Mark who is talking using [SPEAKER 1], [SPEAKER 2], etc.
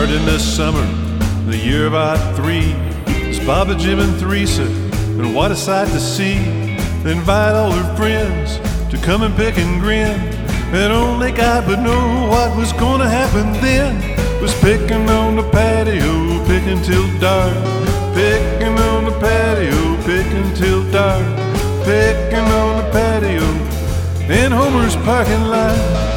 [SPEAKER 1] Start in the summer, the year of '03. It's Baba, Jim, and Theresa, and what a sight to see. They invite all their friends to come and pick and grin, and only God would know what was gonna happen then. Was picking on the patio, picking till dark. Picking on the patio, picking till dark. Picking on the patio in Homer's parking lot.